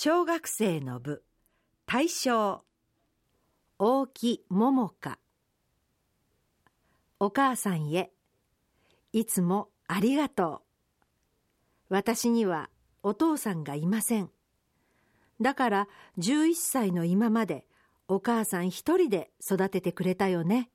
小学生の部大正大木桃香。お母さんへ、いつもありがとう。私にはお父さんがいません。だから11歳の今までお母さん一人で育ててくれたよね。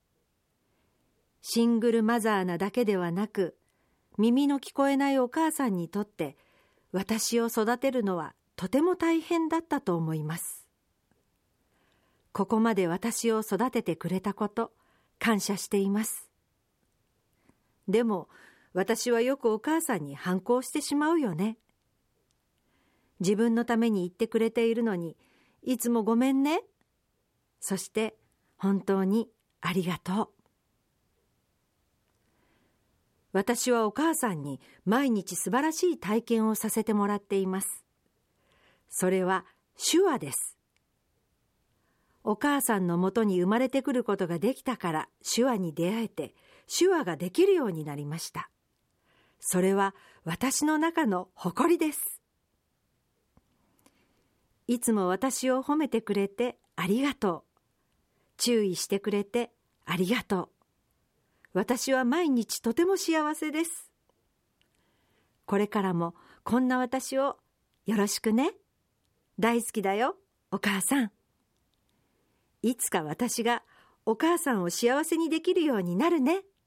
シングルマザーなだけではなく、耳の聞こえないお母さんにとって私を育てるのはとても大変だったと思います。ここまで私を育ててくれたこと、感謝しています。でも私はよくお母さんに反抗してしまうよね。自分のために言ってくれているのに、いつもごめんね。そして本当にありがとう。私はお母さんに毎日素晴らしい体験をさせてもらっています。それは手話です。お母さんのもとに生まれてくることができたから手話に出会えて、手話ができるようになりました。それは私の中の誇りです。いつも私を褒めてくれてありがとう。注意してくれてありがとう。私は毎日とても幸せです。これからもこんな私をよろしくね。大好きだよ、お母さん。いつか私がお母さんを幸せにできるようになるね。